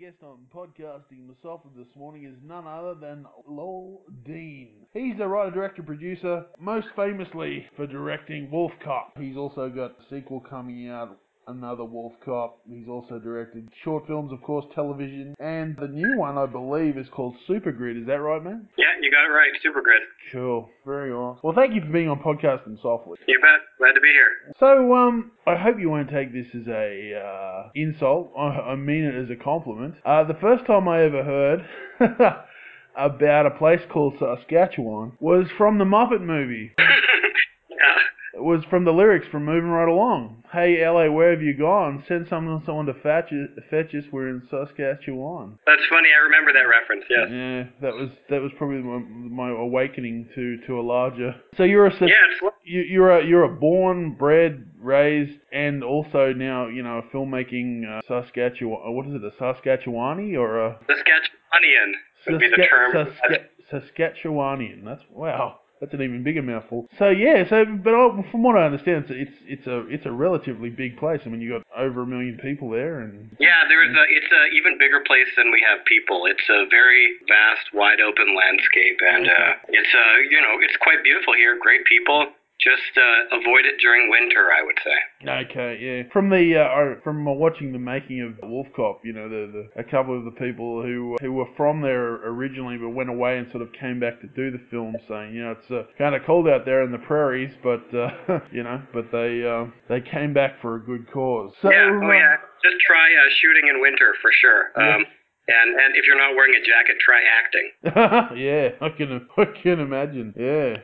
guest on podcasting myself this morning is none other than Lowell Dean. He's the writer, director, producer, most famously for directing Wolf Cop. He's also got a sequel coming out, another Wolf Cop. He's also directed short films, of course, television, and the new one, I believe, is called Supergrid. Is that right, man? Yeah, you got it right. Supergrid. Cool. Very awesome. Well, thank you for being on Podcasting Softly. You bet. Glad to be here. So, I hope you won't take this as a insult. I mean it as a compliment. The first time I ever heard about a place called Saskatchewan was from the Muppet movie. Yeah. It was from the lyrics from Moving Right Along. Hey, LA, where have you gone? Send someone to fetch us. We're in Saskatchewan. That's funny. I remember that reference. Yes. Yeah, that was probably my awakening to a larger. So you're Yeah. you're a born, bred, raised, and also now a filmmaking Saskatchewan. What is it? A Saskatchewani or a Saskatchewanian would be the term. Saskatchewanian. Wow. That's an even bigger mouthful. So yeah, from what I understand, it's a relatively big place. I mean, you got over 1 million people there, and yeah, it's a even bigger place than we have people. It's a very vast, wide open landscape, and it's quite beautiful here. Great people. Just avoid it during winter, I would say. Okay, yeah. From watching the making of Wolf Cop, a couple of the people who were from there originally but went away and sort of came back to do the film, saying, it's kind of cold out there in the prairies, but but they came back for a good cause. So, yeah. Just try shooting in winter for sure. Yeah. And if you're not wearing a jacket, try acting. Yeah, I can imagine. Yeah,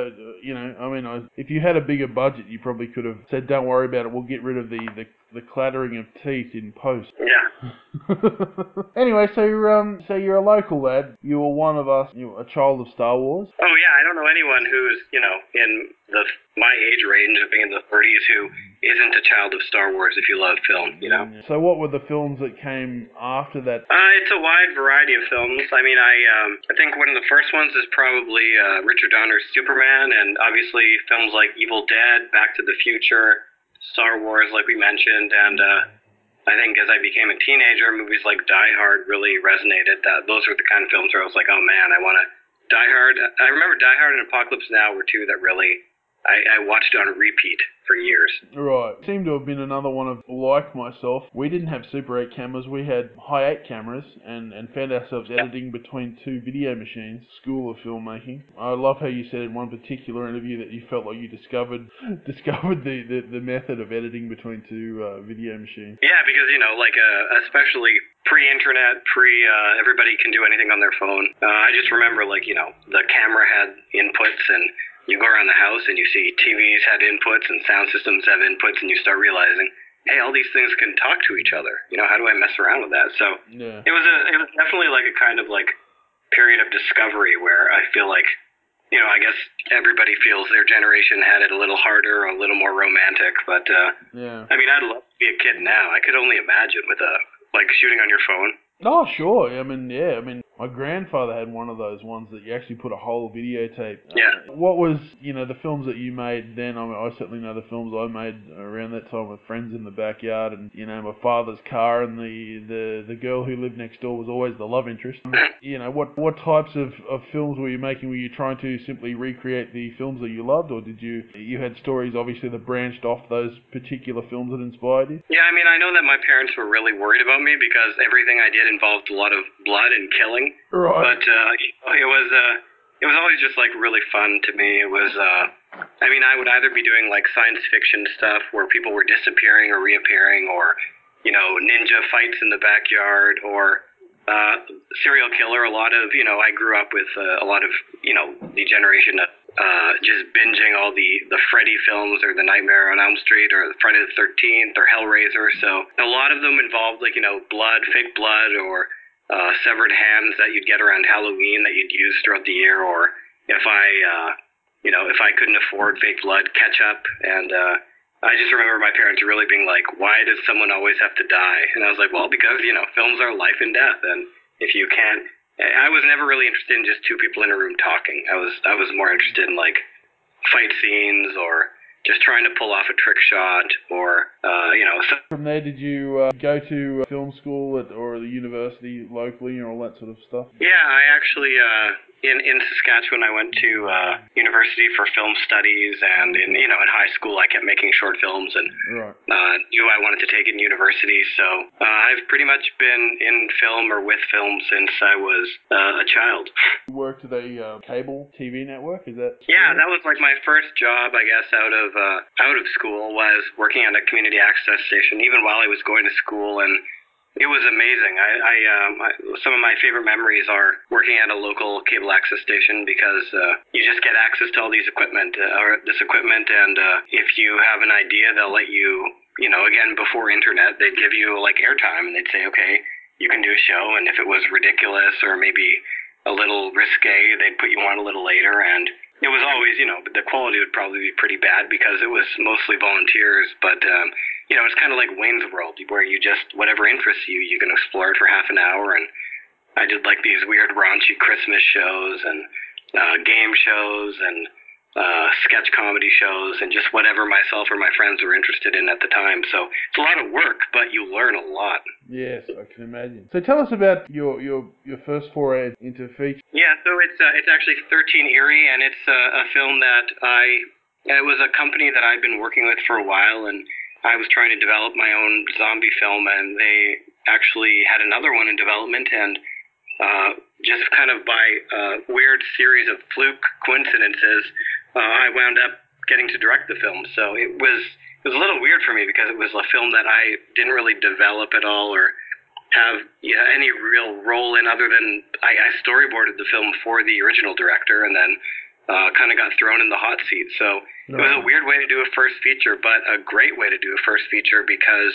if you had a bigger budget, you probably could have said, "Don't worry about it. We'll get rid of the clattering of teeth in post." Yeah. Anyway, so you're a local lad. You were one of us. You were a child of Star Wars. Oh yeah, I don't know anyone who's in my age range of being in the 30s who isn't a child of Star Wars if you love film. So what were the films that came after that? It's a wide variety of films. I mean, I think one of the first ones is probably Richard Donner's Superman, and obviously films like Evil Dead, Back to the Future, Star Wars, like we mentioned, and I think as I became a teenager, movies like Die Hard really resonated. Those were the kind of films where I was like, oh man, I want to. Die Hard. I remember Die Hard and Apocalypse Now were two that really I watched on repeat for years. Right. Seemed to have been another one of, like myself, we didn't have Super 8 cameras, we had High 8 cameras and found ourselves editing between two video machines, School of Filmmaking. I love how you said in one particular interview that you felt like you discovered the method of editing between two video machines. Yeah, because, especially pre-internet, everybody can do anything on their phone. I just remember, the camera had inputs and you go around the house and you see TVs had inputs and sound systems have inputs and you start realizing, hey, all these things can talk to each other. How do I mess around with that? So yeah. It was definitely like a kind of like period of discovery where I feel like, I guess everybody feels their generation had it a little harder or a little more romantic. But yeah. I mean, I'd love to be a kid now. I could only imagine with shooting on your phone. Oh, sure. I mean, my grandfather had one of those ones that you actually put a whole videotape. Yeah. What was, the films that you made then? I mean, I certainly know the films I made around that time with friends in the backyard and, my father's car and the girl who lived next door was always the love interest. What types of films were you making? Were you trying to simply recreate the films that you loved, or did you had stories, obviously, that branched off those particular films that inspired you? Yeah, I mean, I know that my parents were really worried about me because everything I did involved a lot of blood and killing. Right. But it was always just like really fun to me. It was I would either be doing like science fiction stuff where people were disappearing or reappearing, or ninja fights in the backyard, or serial killer. A lot of I grew up with a lot of the generation of just binging all the Freddy films or the Nightmare on Elm Street or Friday the 13th or Hellraiser. So a lot of them involved blood, fake blood, or severed hands that you'd get around Halloween that you'd use throughout the year, or if I couldn't afford fake blood, ketchup. And I just remember my parents really being like, why does someone always have to die? And I was like, well, because, films are life and death. And if you can't, I was never really interested in just two people in a room talking. I was more interested in fight scenes or just trying to pull off a trick shot or, So From there, did you go to film school or the university locally and all that sort of stuff? Yeah, I actually, in Saskatchewan, I went to university for film studies, and in high school, I kept making short films and knew I wanted to take it in university. So I've pretty much been in film or with film since I was a child. You worked at a cable TV network, is that? Yeah, that was like my first job, I guess, out of school, was working at a community access station, even while I was going to school, and it was amazing. Some of my favorite memories are working at a local cable access station because you just get access to all this equipment, and if you have an idea, they'll let you, again, before internet, they'd give you like airtime, and they'd say, okay, you can do a show, and if it was ridiculous or maybe a little risque, they'd put you on a little later, and it was always, the quality would probably be pretty bad because it was mostly volunteers, but it's kind of like Wayne's World, where you just, whatever interests you, you can explore it for half an hour. And I did like these weird raunchy Christmas shows and game shows and sketch comedy shows and just whatever myself or my friends were interested in at the time. So it's a lot of work, but you learn a lot. Yes, I can imagine. So tell us about your first foray into feature. Yeah, so it's actually 13 Erie, and it's a film that it was a company that I've been working with for a while, and I was trying to develop my own zombie film, and they actually had another one in development, and just kind of by a weird series of fluke coincidences, I wound up getting to direct the film. So it was a little weird for me because it was a film that I didn't really develop at all or have any real role in, other than I storyboarded the film for the original director, and then kind of got thrown in the hot seat. So it was a weird way to do a first feature, but a great way to do a first feature because,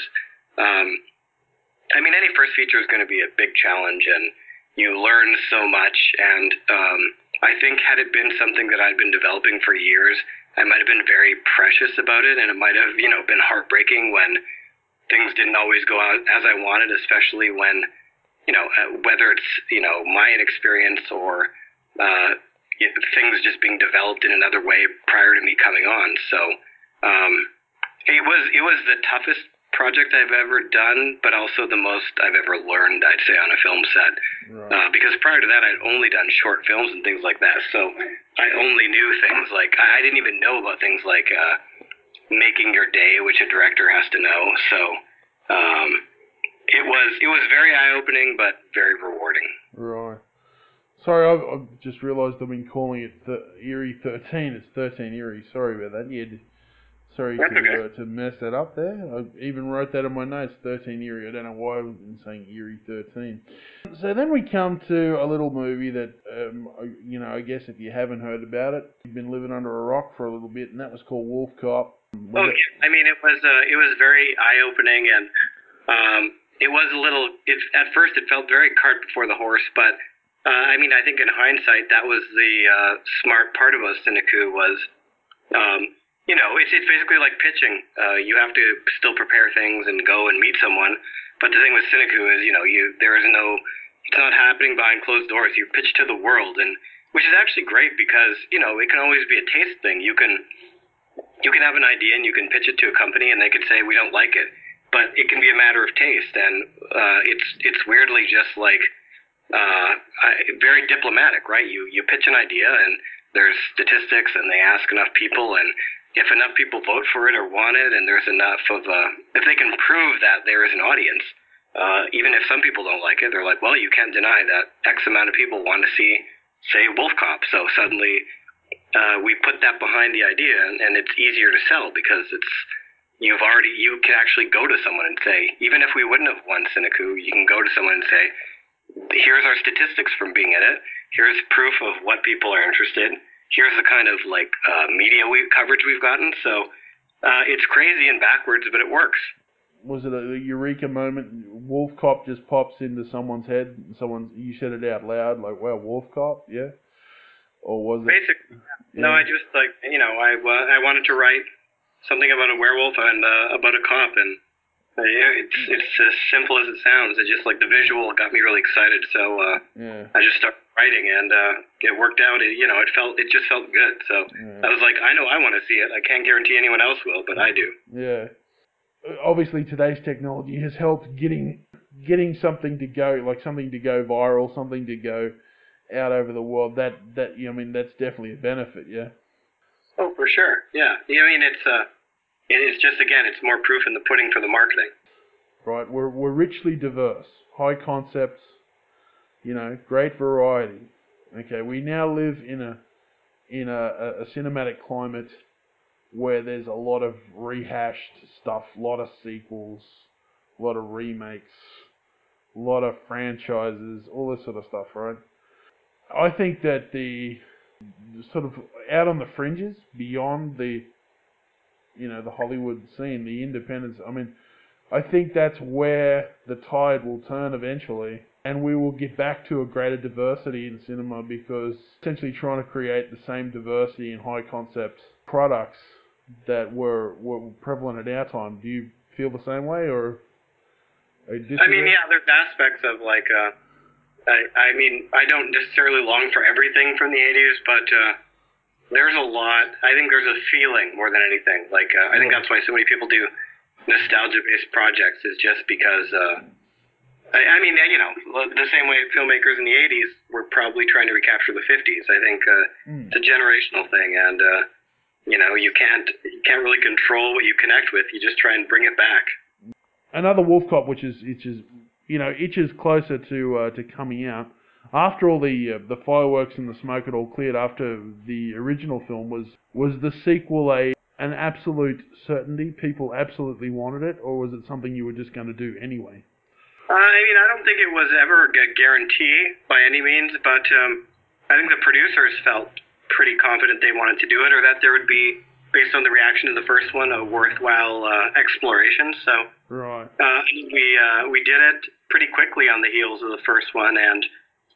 any first feature is going to be a big challenge, and you learn so much. And I think had it been something that I'd been developing for years, I might have been very precious about it, and it might have, been heartbreaking when things didn't always go out as I wanted, especially when, whether it's, my inexperience or things just being developed in another way prior to me coming on. So it was the toughest project I've ever done, but also the most I've ever learned, I'd say, on a film set. Right. Because prior to that, I'd only done short films and things like that. So I only knew things like, I didn't even know about things like making your day, which a director has to know. So it was very eye-opening, but very rewarding. Right. Sorry, I've just realised I've been calling it Erie 13. It's 13 Erie. Sorry about that. Yeah, sorry to mess that up there. I even wrote that in my notes, 13 Erie. I don't know why I've been saying Erie 13. So then we come to a little movie that, I guess if you haven't heard about it, you've been living under a rock for a little bit, and that was called Wolf Cop. Well, it was very eye-opening, and it was a little. At first it felt very cart before the horse, but I think in hindsight that was the smart part about Sineku was, it's basically like pitching. You have to still prepare things and go and meet someone, but the thing with Sineku is, it's not happening behind closed doors. You pitch to the world, and which is actually great because it can always be a taste thing. You can have an idea and you can pitch it to a company and they could say we don't like it, but it can be a matter of taste, and it's weirdly just like very diplomatic, right? You pitch an idea and there's statistics and they ask enough people, and if enough people vote for it or want it, and there's enough of if they can prove that there is an audience, even if some people don't like it, they're like, well, you can't deny that X amount of people want to see, say, Wolf Cop, so suddenly we put that behind the idea, and it's easier to sell because you can actually go to someone and say, even if we wouldn't have won Sineku, you can go to someone and say, here's our statistics from being in it, here's proof of what people are interested, here's the kind of media coverage we've gotten. So it's crazy and backwards, but it works. Was it a eureka moment? Wolf Cop just pops into someone's head, you said it out loud, like, wow, Wolf Cop, yeah? Or was it? Basically, yeah. No, I just I wanted to write something about a werewolf and about a cop, and It's as simple as it sounds. It just like the visual got me really excited, so Yeah. I just started writing, and it worked out. It just felt good. So Yeah. I was like, I know I want to see it. I can't guarantee anyone else will, but I do. Yeah. Obviously, today's technology has helped getting something to go, like something to go viral, something to go out over the world. That's definitely a benefit. Yeah. Oh, for sure. Yeah. I mean, it's just again, it's more proof in the pudding for the marketing. Right. We're richly diverse, high concepts. Great variety. Okay. We now live in a cinematic climate where there's a lot of rehashed stuff, a lot of sequels, a lot of remakes, a lot of franchises, all this sort of stuff, right? I think that the sort of out on the fringes, beyond the Hollywood scene, the independents, I think that's where the tide will turn eventually, and we will get back to a greater diversity in cinema because essentially trying to create the same diversity in high concept products that were prevalent at our time. Do you feel the same way, or I mean, yeah, there's aspects of like, I mean, I don't necessarily long for everything from the '80s, but there's a lot. I think there's a feeling more than anything. Like, I think that's why so many people do nostalgia-based projects, is just because. I mean, the same way filmmakers in the '80s were probably trying to recapture the '50s. I think it's a generational thing, and you can't really control what you connect with. You just try and bring it back. Another Wolf Cop, which itches closer to coming out. After all the fireworks and the smoke had all cleared after the original film, was the sequel an absolute certainty? People absolutely wanted it, or was it something you were just going to do anyway? I mean, I don't think it was ever a guarantee by any means, but I think the producers felt pretty confident they wanted to do it, or that there would be, based on the reaction to the first one, a worthwhile exploration. So right. We did it pretty quickly on the heels of the first one, and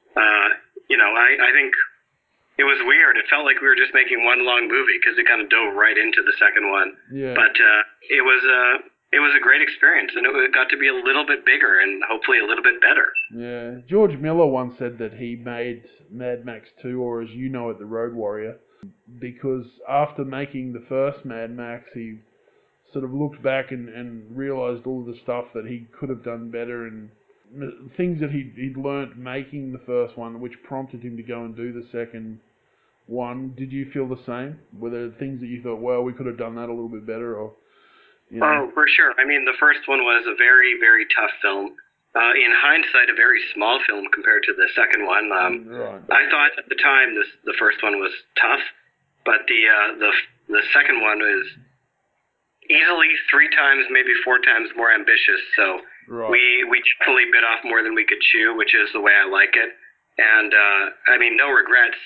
I think it was weird. It felt like we were just making one long movie because it kind of dove right into the second one. Yeah. But it was a great experience, and it got to be a little bit bigger and hopefully a little bit better. Yeah. George Miller once said that he made Mad Max 2, or as you know it, The Road Warrior, because after making the first Mad Max, he sort of looked back and realised all the stuff that he could have done better and things that he'd learnt making the first one, which prompted him to go and do the second one. Did you feel the same? Were there things that you thought, well, we could have done that a little bit better, or? Oh, for sure. I mean, the first one was a very, very tough film. In hindsight, a very small film compared to the second one. Right. I thought at the time the first one was tough, but the second one was easily 3 times, maybe 4 times more ambitious. So right. we definitely bit off more than we could chew, which is the way I like it. And I mean, no regrets.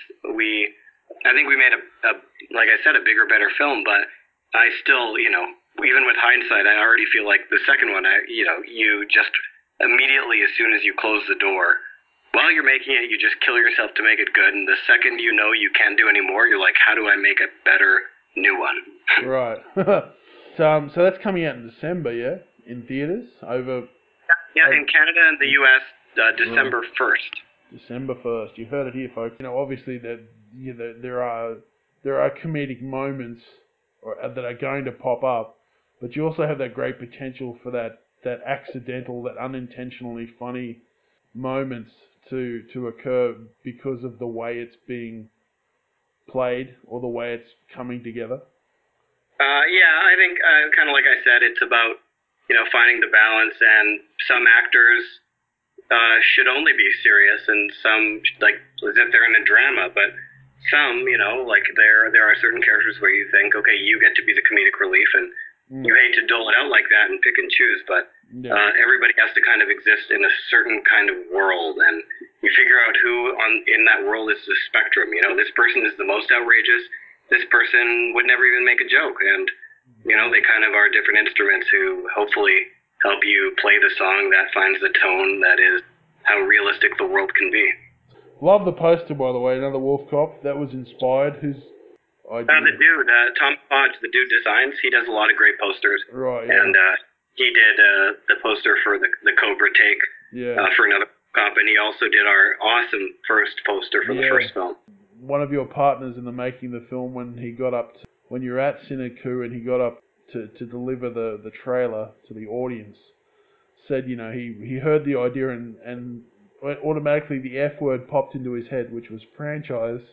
I think we made like I said, a bigger, better film. But I still, even with hindsight, I already feel like the second one. You just immediately, as soon as you close the door, while you're making it, you just kill yourself to make it good. And the second you can't do anymore, you're like, how do I make a better new one? Right. So that's coming out in December, yeah, in theaters over. Yeah, in Canada and the U.S. December 1st. December 1st. You heard it here, folks. Obviously that there are comedic moments that are going to pop up, but you also have that great potential for that accidental, that unintentionally funny moments to occur because of the way it's being played or the way it's coming together. Yeah, I think kind of like I said, it's about finding the balance, and some actors should only be serious, and some like as if they're in a drama, but some like there are certain characters where you think, okay, you get to be the comedic relief, and you hate to dole it out like that and pick and choose, but everybody has to kind of exist in a certain kind of world, and you figure out who in that world is the spectrum. This person is the most outrageous. This person would never even make a joke, and they kind of are different instruments who hopefully help you play the song that finds the tone that is how realistic the world can be. Love the poster, by the way. Another Wolf Cop. That was inspired. Who's idea? The dude, Tom Hodge, the dude designs. He does a lot of great posters. Right. Yeah. And he did the poster for the Cobra take for another cop, and he also did our awesome first poster for the first film. One of your partners in the making of the film, when you were at Cineku and he got up to deliver the trailer to the audience, said, you know, he heard the idea and automatically the F word popped into his head, which was franchise.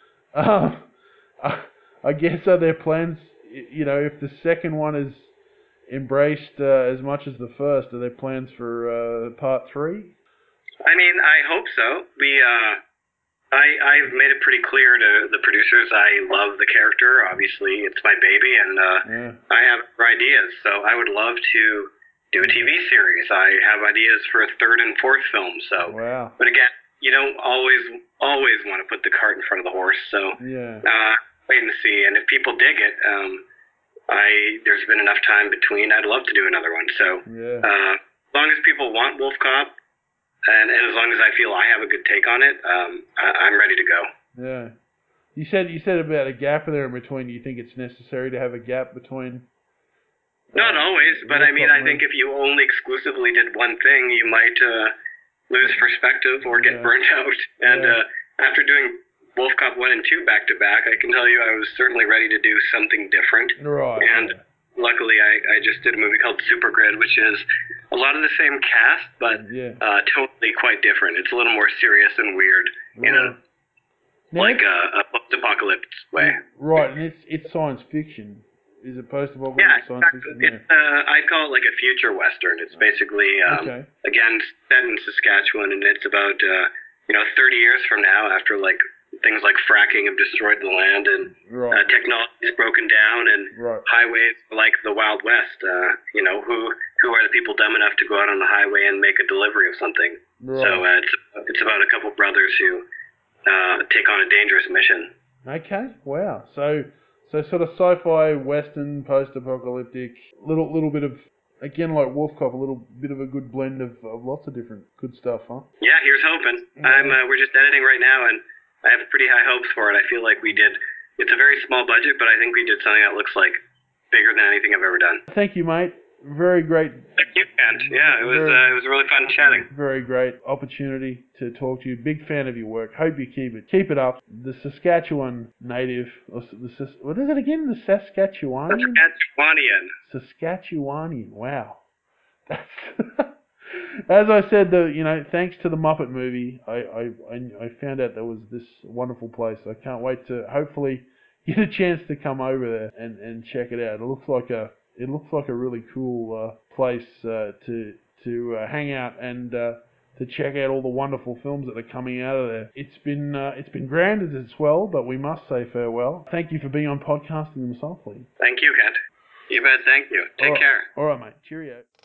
I guess are there plans, you know, if the second one is embraced as much as the first, are there plans for part 3? I mean, I hope so. I've made it pretty clear to the producers I love the character. Obviously, it's my baby, and I have ideas. So I would love to do a TV series. I have ideas for a 3rd and 4th film. So, but again, you don't always want to put the cart in front of the horse. So wait and see. And if people dig it, there's been enough time between. I'd love to do another one. So as long as people want Wolf Cop, and as long as I feel I have a good take on it, I'm ready to go. Yeah. You said about a gap there in between. Do you think it's necessary to have a gap between? Not always, but I mean, I think if you only exclusively did one thing, you might lose perspective or get burnt out. And after doing Wolf Cop 1 and 2 back to back, I can tell you I was certainly ready to do something different. Right. And luckily, I just did a movie called Super Grid, which is a lot of the same cast, but totally quite different. It's a little more serious and weird in a post-apocalypse way. Right, and it's science fiction. Is it post-apocalypse science fiction? It's, I call it like a future western. It's basically, again, set in Saskatchewan, and it's about 30 years from now, after like things like fracking have destroyed the land and technology is broken down and highways are like the Wild West. Who are the people dumb enough to go out on the highway and make a delivery of something? So it's about a couple brothers who take on a dangerous mission. Okay, wow. So sort of sci-fi, western, post-apocalyptic, little bit of, again, like Wolf Cop, a little bit of a good blend of lots of different good stuff, huh? Yeah, here's hoping. We're just editing right now, and I have pretty high hopes for it. I feel like it's a very small budget, but I think we did something that looks like bigger than anything I've ever done. Thank you, mate. Very great. Thank you, Kent. Yeah, it was really fun chatting. Very great opportunity to talk to you. Big fan of your work. Hope you keep it up. The Saskatchewan native, what is it again? The Saskatchewanian? Saskatchewanian. Wow. That's as I said, thanks to the Muppet movie, I found out there was this wonderful place. I can't wait to hopefully get a chance to come over there and check it out. It looks like a really cool place to hang out and to check out all the wonderful films that are coming out of there. It's been grand as well, but we must say farewell. Thank you for being on Podcasting Them Softly. Thank you, Kent. You bet. Thank you. Take care. All right, mate. Cheerio.